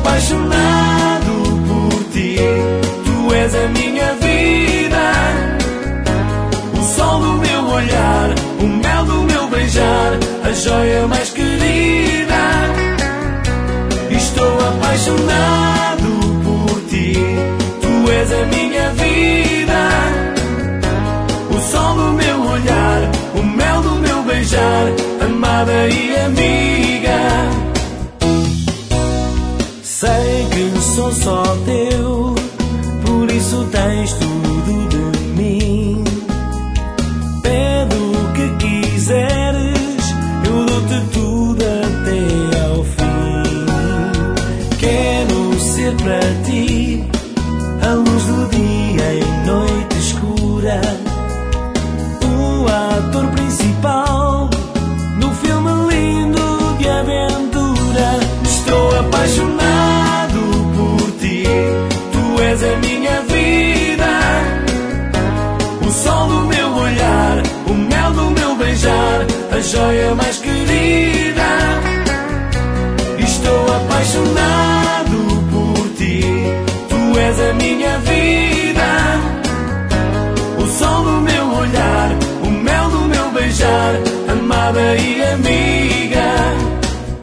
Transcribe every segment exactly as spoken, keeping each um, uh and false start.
apaixonado por ti, tu és a minha vida, o sol do meu olhar, o mel do meu beijar, a joia mais querida. Estou apaixonado por ti, tu és a minha vida, o sol do meu olhar, o mel do meu beijar, amada e amiga. Sei que sou só teu, por isso tens tudo de mim. Pede o que quiseres, eu dou-te tudo até ao fim. Quero ser para ti a luz do dia em noite escura, o ator principal num filme lindo de aventura. Estou apaixonado por ti, tu és a minha vida, o sol do meu olhar, o mel do meu beijar, a joia mais querida. Estou apaixonado por ti, tu és a minha vida, o sol do meu olhar, o mel do meu beijar, amada e amiga.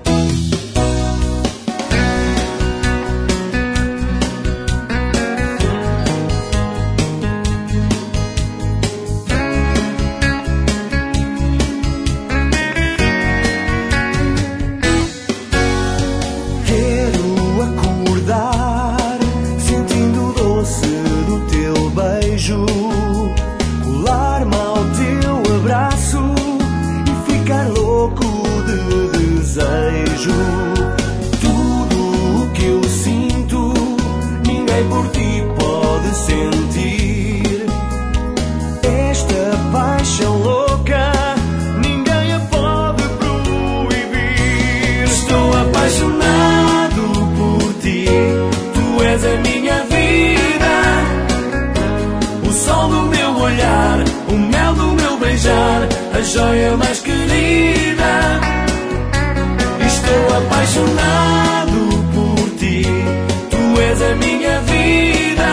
Colar-me ao teu abraço e ficar louco de desejo. Tudo o que eu sinto, ninguém por ti pode sentir. Esta paixão louca, ninguém a pode proibir. Estou apaixonado por ti, tu és a minha vida, o sol do meu olhar, o mel do meu beijar, a joia mais querida. Estou apaixonado por ti, tu és a minha vida,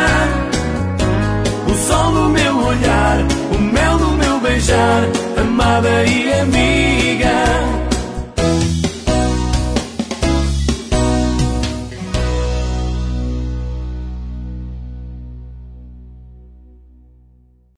o sol do meu olhar, o mel do meu beijar, amada e amiga.